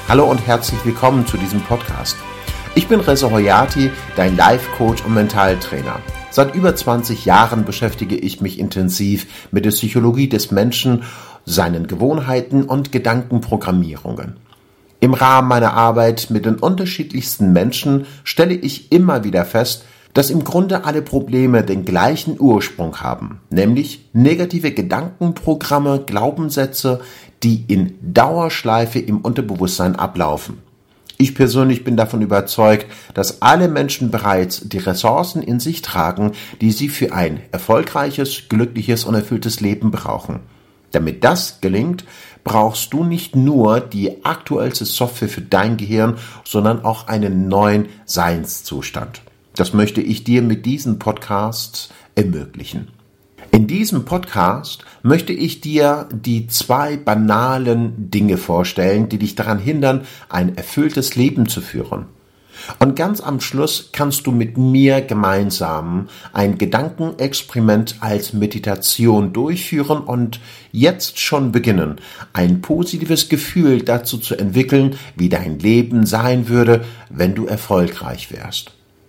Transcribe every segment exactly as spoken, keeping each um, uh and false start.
Hallo und herzlich willkommen zu diesem Podcast. Ich bin Reza Hoyati, dein Life-Coach und Mentaltrainer. Seit über zwanzig Jahren beschäftige ich mich intensiv mit der Psychologie des Menschen, seinen Gewohnheiten und Gedankenprogrammierungen. Im Rahmen meiner Arbeit mit den unterschiedlichsten Menschen stelle ich immer wieder fest, dass im Grunde alle Probleme den gleichen Ursprung haben, nämlich negative Gedankenprogramme, Glaubenssätze, die in Dauerschleife im Unterbewusstsein ablaufen. Ich persönlich bin davon überzeugt, dass alle Menschen bereits die Ressourcen in sich tragen, die sie für ein erfolgreiches, glückliches und erfülltes Leben brauchen. Damit das gelingt, brauchst du nicht nur die aktuellste Software für dein Gehirn, sondern auch einen neuen Seinszustand. Das möchte ich dir mit diesem Podcast ermöglichen. In diesem Podcast möchte ich dir die zwei banalen Dinge vorstellen, die dich daran hindern, ein erfülltes Leben zu führen. Und ganz am Schluss kannst du mit mir gemeinsam ein Gedankenexperiment als Meditation durchführen und jetzt schon beginnen, ein positives Gefühl dazu zu entwickeln, wie dein Leben sein würde, wenn du erfolgreich wärst.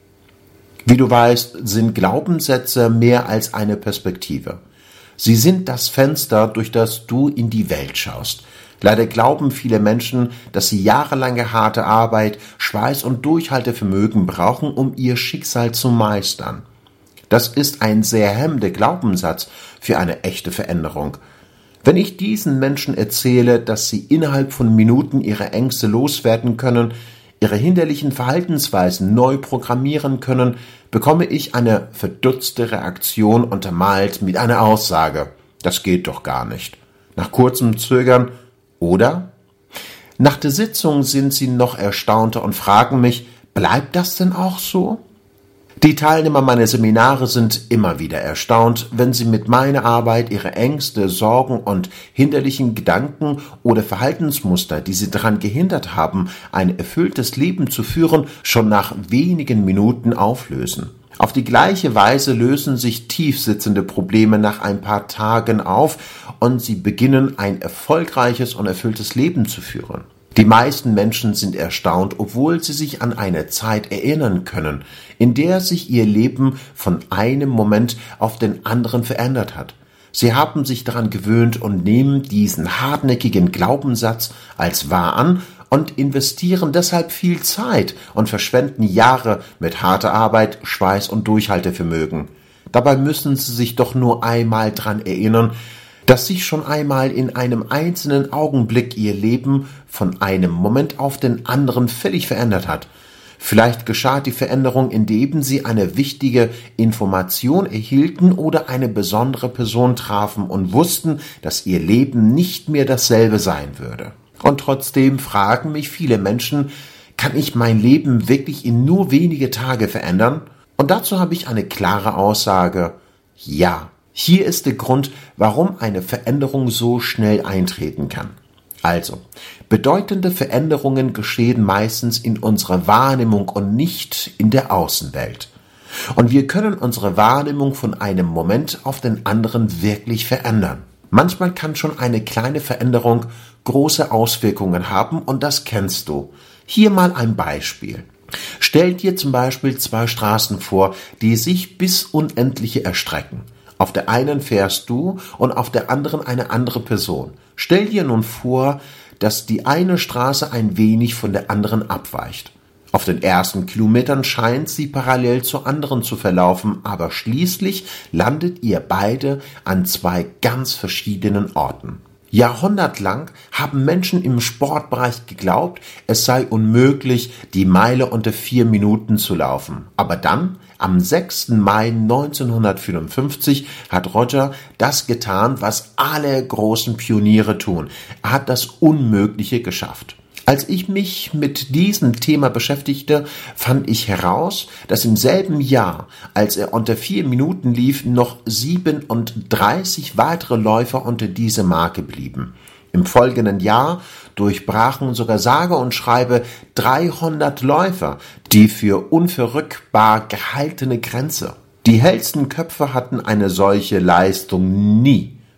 Wie du weißt, sind Glaubenssätze mehr als eine Perspektive. Sie sind das Fenster, durch das du in die Welt schaust. Leider glauben viele Menschen, dass sie jahrelange harte Arbeit, Schweiß und Durchhaltevermögen brauchen, um ihr Schicksal zu meistern. Das ist ein sehr hemmender Glaubenssatz für eine echte Veränderung. Wenn ich diesen Menschen erzähle, dass sie innerhalb von Minuten ihre Ängste loswerden können, ihre hinderlichen Verhaltensweisen neu programmieren können, bekomme ich eine verdutzte Reaktion untermalt mit einer Aussage: Das geht doch gar nicht. Nach kurzem Zögern: Oder? Nach der Sitzung sind sie noch erstaunter und fragen mich: Bleibt das denn auch so? Die Teilnehmer meiner Seminare sind immer wieder erstaunt, wenn sie mit meiner Arbeit ihre Ängste, Sorgen und hinderlichen Gedanken oder Verhaltensmuster, die sie daran gehindert haben, ein erfülltes Leben zu führen, schon nach wenigen Minuten auflösen. Auf die gleiche Weise lösen sich tiefsitzende Probleme nach ein paar Tagen auf und sie beginnen, ein erfolgreiches und erfülltes Leben zu führen. Die meisten Menschen sind erstaunt, obwohl sie sich an eine Zeit erinnern können, in der sich ihr Leben von einem Moment auf den anderen verändert hat. Sie haben sich daran gewöhnt und nehmen diesen hartnäckigen Glaubenssatz als wahr an und investieren deshalb viel Zeit und verschwenden Jahre mit harter Arbeit, Schweiß und Durchhaltevermögen. Dabei müssen sie sich doch nur einmal daran erinnern, dass sich schon einmal in einem einzelnen Augenblick ihr Leben von einem Moment auf den anderen völlig verändert hat. Vielleicht geschah die Veränderung, indem sie eine wichtige Information erhielten oder eine besondere Person trafen und wussten, dass ihr Leben nicht mehr dasselbe sein würde. Und trotzdem fragen mich viele Menschen: Kann ich mein Leben wirklich in nur wenige Tage verändern? Und dazu habe ich eine klare Aussage: Ja. Hier ist der Grund, warum eine Veränderung so schnell eintreten kann. Also, bedeutende Veränderungen geschehen meistens in unserer Wahrnehmung und nicht in der Außenwelt. Und wir können unsere Wahrnehmung von einem Moment auf den anderen wirklich verändern. Manchmal kann schon eine kleine Veränderung große Auswirkungen haben und das kennst du. Hier mal ein Beispiel. Stell dir zum Beispiel zwei Straßen vor, die sich bis Unendliche erstrecken. Auf der einen fährst du und auf der anderen eine andere Person. Stell dir nun vor, dass die eine Straße ein wenig von der anderen abweicht. Auf den ersten Kilometern scheint sie parallel zur anderen zu verlaufen, aber schließlich landet ihr beide an zwei ganz verschiedenen Orten. Jahrhundertlang haben Menschen im Sportbereich geglaubt, es sei unmöglich, die Meile unter vier Minuten zu laufen. Aber dann, am sechsten Mai neunzehnhundertvierundfünfzig, hat Roger das getan, was alle großen Pioniere tun. Er hat das Unmögliche geschafft. Als ich mich mit diesem Thema beschäftigte, fand ich heraus, dass im selben Jahr, als er unter vier Minuten lief, noch siebenunddreißig weitere Läufer unter diese Marke blieben. Im folgenden Jahr durchbrachen sogar sage und schreibe dreihundert Läufer die für unverrückbar gehaltene Grenze. Die hellsten Köpfe hatten eine solche Leistung nie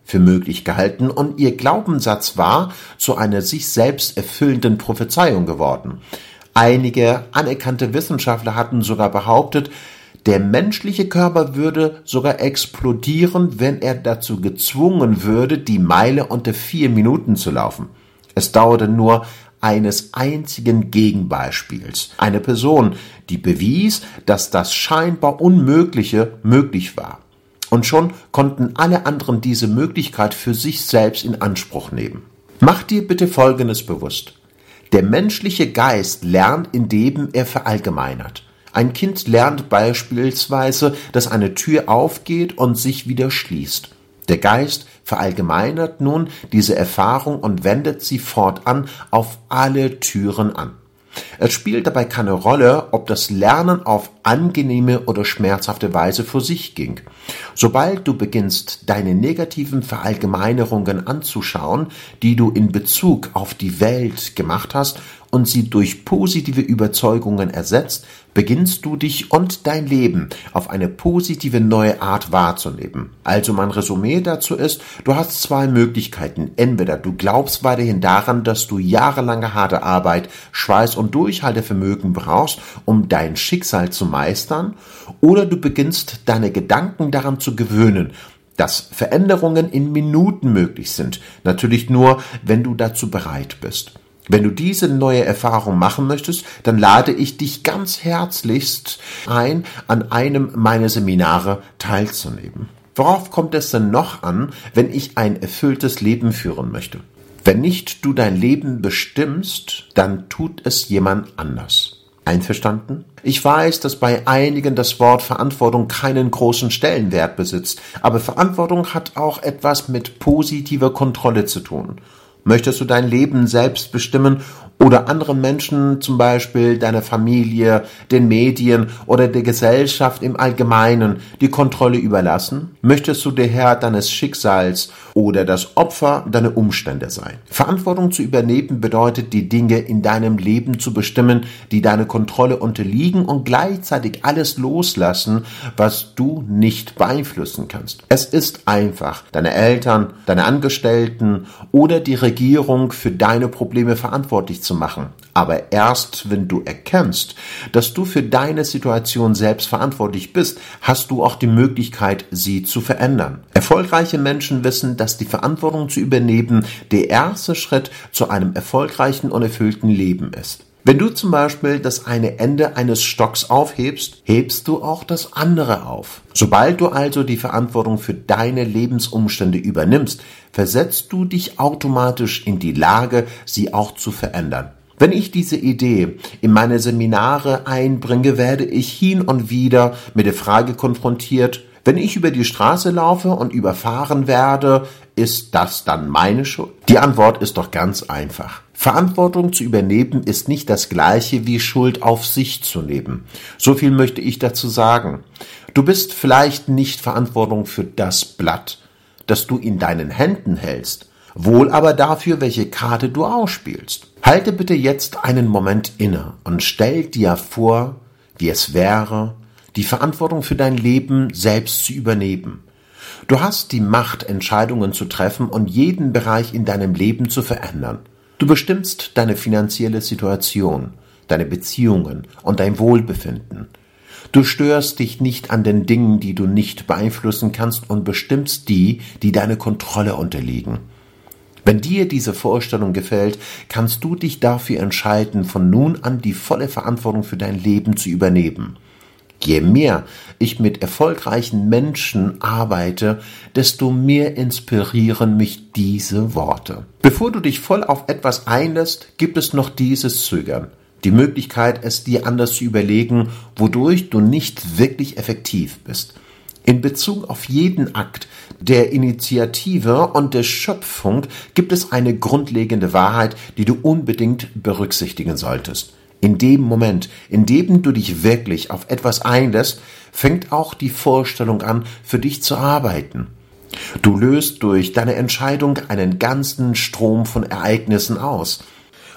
für möglich gehalten und ihr Glaubenssatz war zu einer sich selbst erfüllenden Prophezeiung geworden. Einige anerkannte Wissenschaftler hatten sogar behauptet, der menschliche Körper würde sogar explodieren, wenn er dazu gezwungen würde, die Meile unter vier Minuten zu laufen. Es dauerte nur eines einzigen Gegenbeispiels. Eine Person, die bewies, dass das scheinbar Unmögliche möglich war. Und schon konnten alle anderen diese Möglichkeit für sich selbst in Anspruch nehmen. Mach dir bitte Folgendes bewusst. Der menschliche Geist lernt, indem er verallgemeinert. Ein Kind lernt beispielsweise, dass eine Tür aufgeht und sich wieder schließt. Der Geist verallgemeinert nun diese Erfahrung und wendet sie fortan auf alle Türen an. Es spielt dabei keine Rolle, ob das Lernen auf angenehme oder schmerzhafte Weise vor sich ging. Sobald du beginnst, deine negativen Verallgemeinerungen anzuschauen, die du in Bezug auf die Welt gemacht hast, und sie durch positive Überzeugungen ersetzt, beginnst du dich und dein Leben auf eine positive neue Art wahrzunehmen. Also mein Resümee dazu ist, du hast zwei Möglichkeiten. Entweder du glaubst weiterhin daran, dass du jahrelange harte Arbeit, Schweiß und Durchhaltevermögen brauchst, um dein Schicksal zu meistern, oder du beginnst deine Gedanken daran zu gewöhnen, dass Veränderungen in Minuten möglich sind. Natürlich nur, wenn du dazu bereit bist. Wenn du diese neue Erfahrung machen möchtest, dann lade ich dich ganz herzlichst ein, an einem meiner Seminare teilzunehmen. Worauf kommt es denn noch an, wenn ich ein erfülltes Leben führen möchte? Wenn nicht du dein Leben bestimmst, dann tut es jemand anders. Einverstanden? Ich weiß, dass bei einigen das Wort Verantwortung keinen großen Stellenwert besitzt, aber Verantwortung hat auch etwas mit positiver Kontrolle zu tun. Möchtest du dein Leben selbst bestimmen oder anderen Menschen, zum Beispiel deiner Familie, den Medien oder der Gesellschaft im Allgemeinen, die Kontrolle überlassen? Möchtest du der Herr deines Schicksals oder das Opfer deiner Umstände sein? Verantwortung zu übernehmen bedeutet, die Dinge in deinem Leben zu bestimmen, die deiner Kontrolle unterliegen und gleichzeitig alles loslassen, was du nicht beeinflussen kannst. Es ist einfach, deine Eltern, deine Angestellten oder die Regierung für deine Probleme verantwortlich zu machen. Aber erst wenn du erkennst, dass du für deine Situation selbst verantwortlich bist, hast du auch die Möglichkeit, sie zu verändern. Erfolgreiche Menschen wissen, dass die Verantwortung zu übernehmen der erste Schritt zu einem erfolgreichen und erfüllten Leben ist. Wenn du zum Beispiel das eine Ende eines Stocks aufhebst, hebst du auch das andere auf. Sobald du also die Verantwortung für deine Lebensumstände übernimmst, versetzt du dich automatisch in die Lage, sie auch zu verändern. Wenn ich diese Idee in meine Seminare einbringe, werde ich hin und wieder mit der Frage konfrontiert, wenn ich über die Straße laufe und überfahren werde, ist das dann meine Schuld? Die Antwort ist doch ganz einfach. Verantwortung zu übernehmen ist nicht das Gleiche wie Schuld auf sich zu nehmen. So viel möchte ich dazu sagen. Du bist vielleicht nicht verantwortlich für das Blatt, das du in deinen Händen hältst, wohl aber dafür, welche Karte du ausspielst. Halte bitte jetzt einen Moment inne und stell dir vor, wie es wäre, die Verantwortung für dein Leben selbst zu übernehmen. Du hast die Macht, Entscheidungen zu treffen und jeden Bereich in deinem Leben zu verändern. Du bestimmst deine finanzielle Situation, deine Beziehungen und dein Wohlbefinden. Du störst dich nicht an den Dingen, die du nicht beeinflussen kannst, und bestimmst die, die deiner Kontrolle unterliegen. Wenn dir diese Vorstellung gefällt, kannst du dich dafür entscheiden, von nun an die volle Verantwortung für dein Leben zu übernehmen. Je mehr ich mit erfolgreichen Menschen arbeite, desto mehr inspirieren mich diese Worte. Bevor du dich voll auf etwas einlässt, gibt es noch dieses Zögern. Die Möglichkeit, es dir anders zu überlegen, wodurch du nicht wirklich effektiv bist. In Bezug auf jeden Akt der Initiative und der Schöpfung gibt es eine grundlegende Wahrheit, die du unbedingt berücksichtigen solltest. In dem Moment, in dem du dich wirklich auf etwas einlässt, fängt auch die Vorstellung an, für dich zu arbeiten. Du löst durch deine Entscheidung einen ganzen Strom von Ereignissen aus.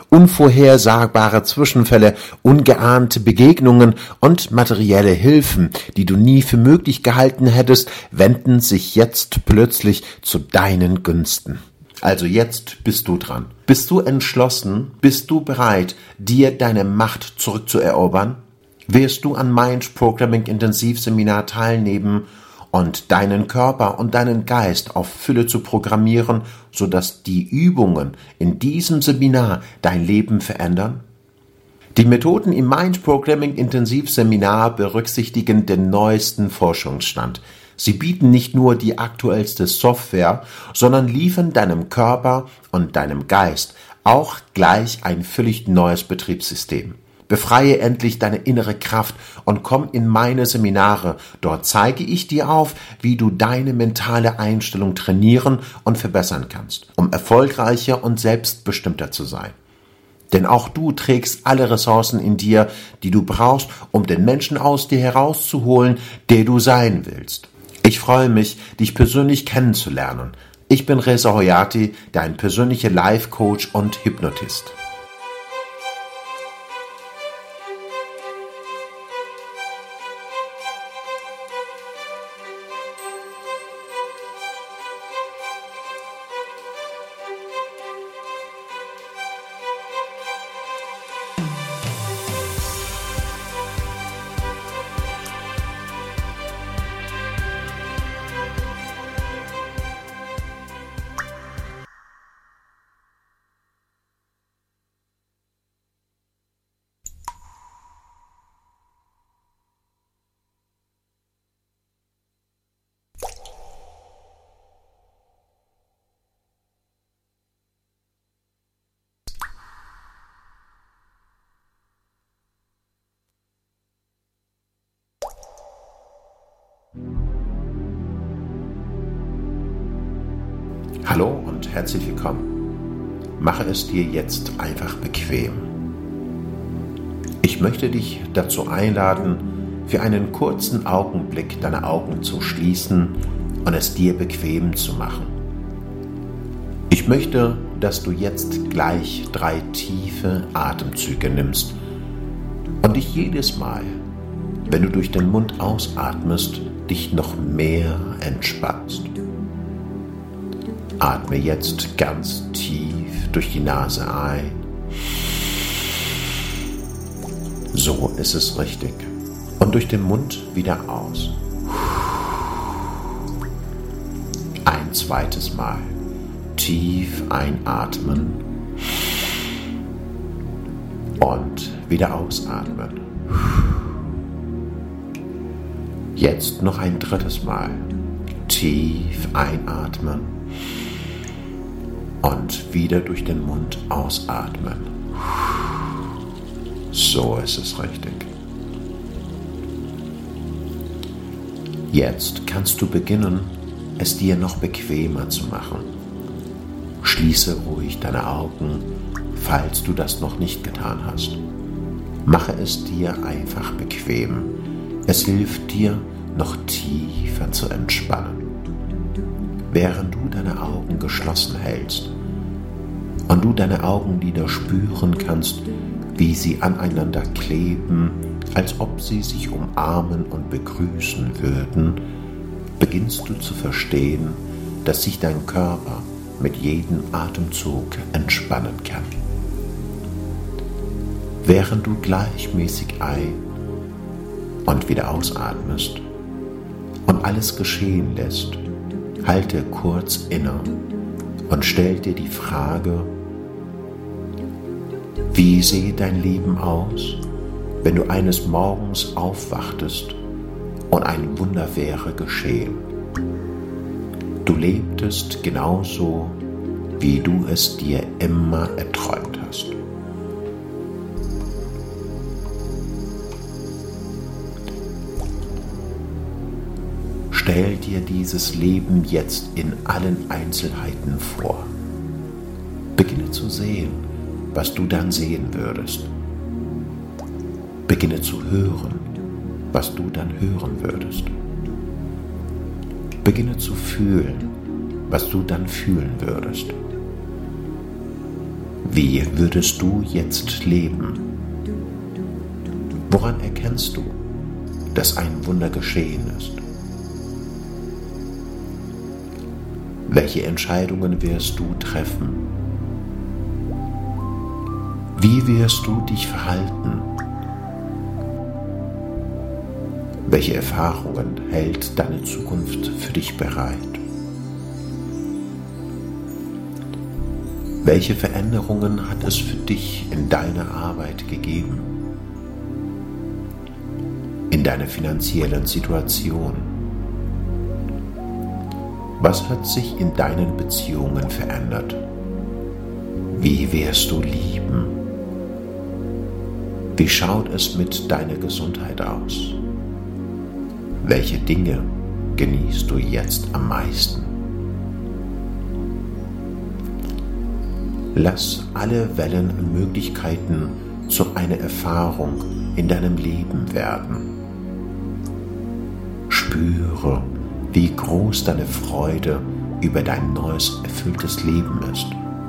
unvorhersagbare Zwischenfälle, ungeahnte Begegnungen und materielle Hilfen, die du nie für möglich gehalten hättest, wenden sich jetzt plötzlich zu deinen Gunsten. Also jetzt bist du dran. Bist du entschlossen? Bist du bereit, dir deine Macht zurückzuerobern? Wirst du an Mind Programming Intensivseminar teilnehmen und deinen Körper und deinen Geist auf Fülle zu programmieren, sodass die Übungen in diesem Seminar dein Leben verändern? Die Methoden im Mind Programming Intensivseminar berücksichtigen den neuesten Forschungsstand. Sie bieten nicht nur die aktuellste Software, sondern liefern deinem Körper und deinem Geist auch gleich ein völlig neues Betriebssystem. Befreie endlich deine innere Kraft und komm in meine Seminare. Dort zeige ich dir auf, wie du deine mentale Einstellung trainieren und verbessern kannst, um erfolgreicher und selbstbestimmter zu sein. Denn auch du trägst alle Ressourcen in dir, die du brauchst, um den Menschen aus dir herauszuholen, der du sein willst. Ich freue mich, dich persönlich kennenzulernen. Ich bin Reza Hoyati, dein persönlicher Life-Coach und Hypnotist. Hallo und herzlich willkommen. Mache es dir jetzt einfach bequem. Ich möchte dich dazu einladen, für einen kurzen Augenblick deine Augen zu schließen und es dir bequem zu machen. Ich möchte, dass du jetzt gleich drei tiefe Atemzüge nimmst und dich jedes Mal, wenn du durch den Mund ausatmest, dich noch mehr entspannst. Atme jetzt ganz tief durch die Nase ein. So ist es richtig. Und durch den Mund wieder aus. Ein zweites Mal. Tief einatmen. Und wieder ausatmen. Jetzt noch ein drittes Mal. Tief einatmen. Und wieder durch den Mund ausatmen. So ist es richtig. Jetzt kannst du beginnen, es dir noch bequemer zu machen. Schließe ruhig deine Augen, falls du das noch nicht getan hast. Mache es dir einfach bequem. Es hilft dir, noch tiefer zu entspannen. Während du deine Augen geschlossen hältst und du deine Augenlider spüren kannst, wie sie aneinander kleben, als ob sie sich umarmen und begrüßen würden, beginnst du zu verstehen, dass sich dein Körper mit jedem Atemzug entspannen kann. Während du gleichmäßig ein- und wieder ausatmest und alles geschehen lässt, halte kurz inne und stell dir die Frage: Wie sehe dein Leben aus, wenn du eines Morgens aufwachtest und ein Wunder wäre geschehen? Du lebtest genauso, wie du es dir immer erträumt hast. Stell dir dieses Leben jetzt in allen Einzelheiten vor. Beginne zu sehen, was du dann sehen würdest. Beginne zu hören, was du dann hören würdest. Beginne zu fühlen, was du dann fühlen würdest. Wie würdest du jetzt leben? Woran erkennst du, dass ein Wunder geschehen ist? Welche Entscheidungen wirst du treffen? Wie wirst du dich verhalten? Welche Erfahrungen hält deine Zukunft für dich bereit? Welche Veränderungen hat es für dich in deiner Arbeit gegeben? In deiner finanziellen Situation? Was hat sich in deinen Beziehungen verändert? Wie wirst du lieben? Wie schaut es mit deiner Gesundheit aus? Welche Dinge genießt du jetzt am meisten? Lass alle Wellen und Möglichkeiten zu einer Erfahrung in deinem Leben werden. Spüre, wie groß deine Freude über dein neues, erfülltes Leben ist.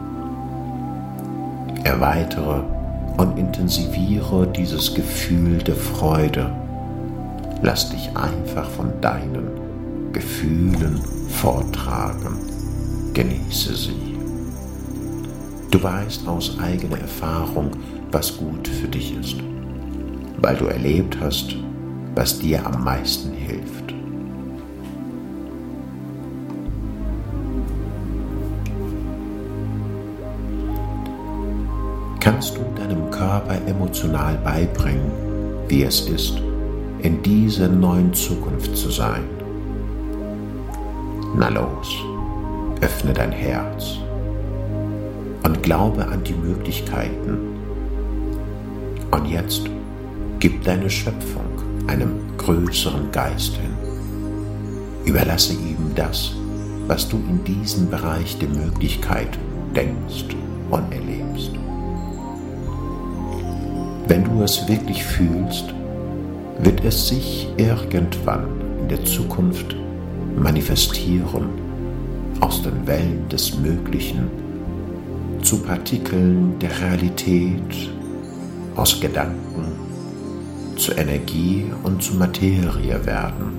Erweitere und intensiviere dieses Gefühl der Freude. Lass dich einfach von deinen Gefühlen vortragen. Genieße sie. Du weißt aus eigener Erfahrung, was gut für dich ist, weil du erlebt hast, was dir am meisten hilft. Kannst du deinem Körper emotional beibringen, wie es ist, in dieser neuen Zukunft zu sein? Na los, öffne dein Herz und glaube an die Möglichkeiten. Und jetzt gib deine Schöpfung einem größeren Geist hin. Überlasse ihm das, was du in diesem Bereich der Möglichkeit denkst und erlebst. Wenn du es wirklich fühlst, wird es sich irgendwann in der Zukunft manifestieren aus den Wellen des Möglichen zu Partikeln der Realität, aus Gedanken zu Energie und zu Materie werden.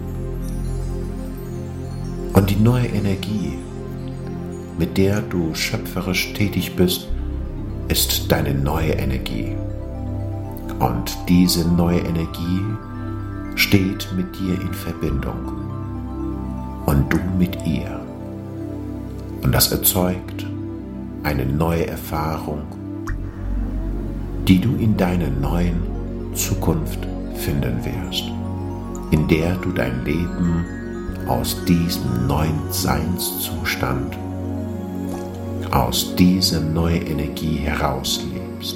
Und die neue Energie, mit der du schöpferisch tätig bist, ist deine neue Energie. Und diese neue Energie steht mit dir in Verbindung und du mit ihr. Und das erzeugt eine neue Erfahrung, die du in deiner neuen Zukunft finden wirst, in der du dein Leben aus diesem neuen Seinszustand, aus dieser neuen Energie herauslebst.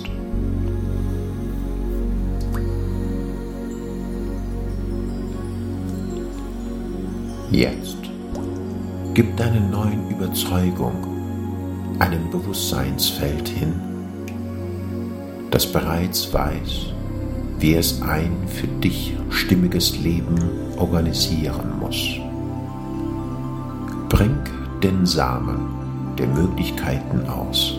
Jetzt gib deiner neuen Überzeugung einem Bewusstseinsfeld hin, das bereits weiß, wie es ein für dich stimmiges Leben organisieren muss. Bring den Samen der Möglichkeiten aus.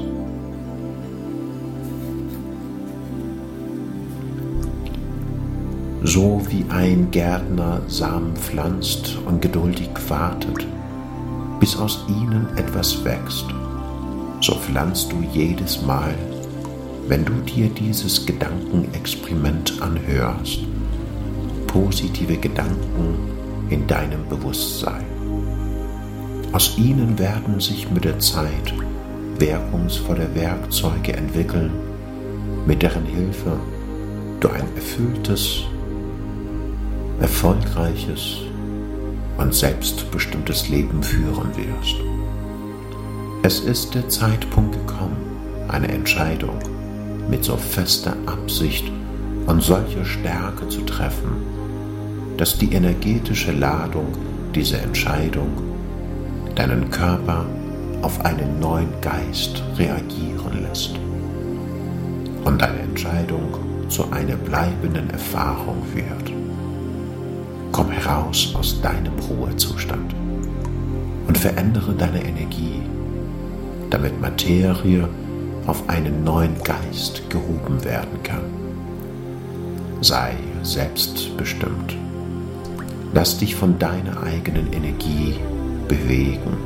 So wie ein Gärtner Samen pflanzt und geduldig wartet, bis aus ihnen etwas wächst, so pflanzt du jedes Mal, wenn du dir dieses Gedankenexperiment anhörst, positive Gedanken in deinem Bewusstsein. Aus ihnen werden sich mit der Zeit wirkungsvolle Werkzeuge entwickeln, mit deren Hilfe du ein erfülltes, erfolgreiches und selbstbestimmtes Leben führen wirst. Es ist der Zeitpunkt gekommen, eine Entscheidung mit so fester Absicht und solcher Stärke zu treffen, dass die energetische Ladung dieser Entscheidung deinen Körper auf einen neuen Geist reagieren lässt und deine Entscheidung zu einer bleibenden Erfahrung wird. Komm heraus aus deinem Ruhezustand und verändere deine Energie, damit Materie auf einen neuen Geist gehoben werden kann. Sei selbstbestimmt. Lass dich von deiner eigenen Energie bewegen.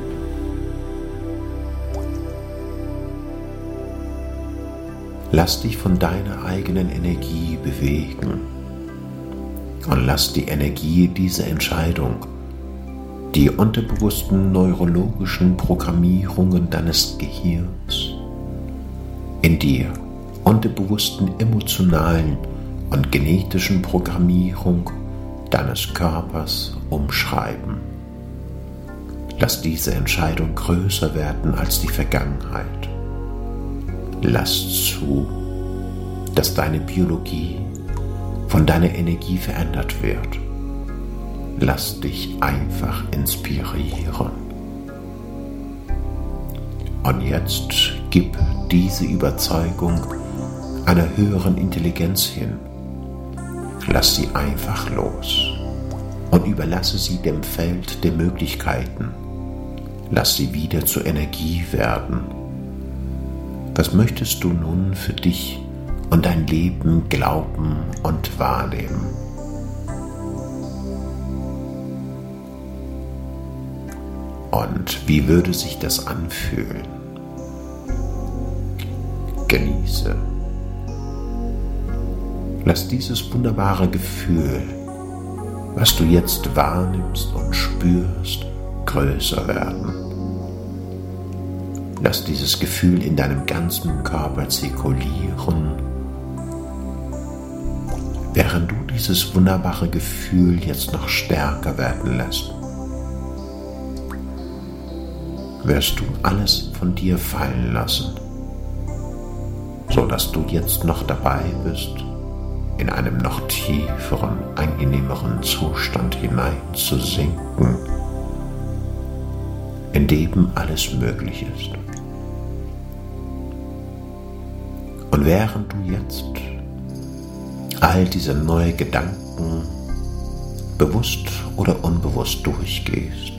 Lass dich von deiner eigenen Energie bewegen und lass die Energie dieser Entscheidung, die unterbewussten neurologischen Programmierungen deines Gehirns, in dir unterbewussten emotionalen und genetischen Programmierung deines Körpers umschreiben. Lass diese Entscheidung größer werden als die Vergangenheit. Lass zu, dass deine Biologie von deiner Energie verändert wird. Lass dich einfach inspirieren. Und jetzt gib diese Überzeugung einer höheren Intelligenz hin. Lass sie einfach los und überlasse sie dem Feld der Möglichkeiten. Lass sie wieder zur Energie werden. Was möchtest du nun für dich und dein Leben glauben und wahrnehmen? Und wie würde sich das anfühlen? Genieße. Lass dieses wunderbare Gefühl, was du jetzt wahrnimmst und spürst, größer werden. Lass dieses Gefühl in deinem ganzen Körper zirkulieren, während du dieses wunderbare Gefühl jetzt noch stärker werden lässt. Wirst du alles von dir fallen lassen, so dass du jetzt noch dabei bist, in einem noch tieferen, angenehmeren Zustand hineinzusinken, in dem alles möglich ist. Und während du jetzt all diese neuen Gedanken bewusst oder unbewusst durchgehst,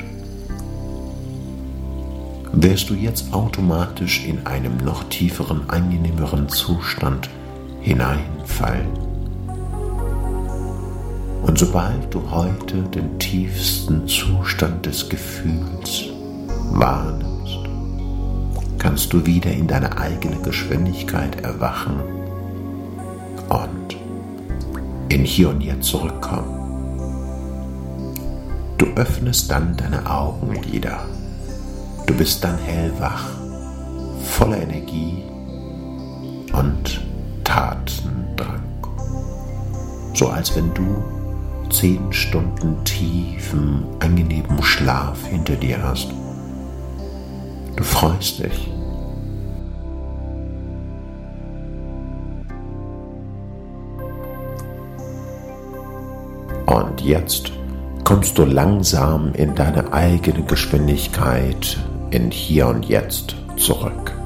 wirst du jetzt automatisch in einem noch tieferen, angenehmeren Zustand hineinfallen. Und sobald du heute den tiefsten Zustand des Gefühls wahrnimmst, kannst du wieder in deine eigene Geschwindigkeit erwachen und in Hier und Jetzt zurückkommen. Du öffnest dann deine Augenlider. Du bist dann hellwach, voller Energie und Tatendrang. So als wenn du zehn Stunden tiefen, angenehmen Schlaf hinter dir hast. Du freust dich. Und jetzt kommst du langsam in deine eigene Geschwindigkeit in Hier und Jetzt zurück.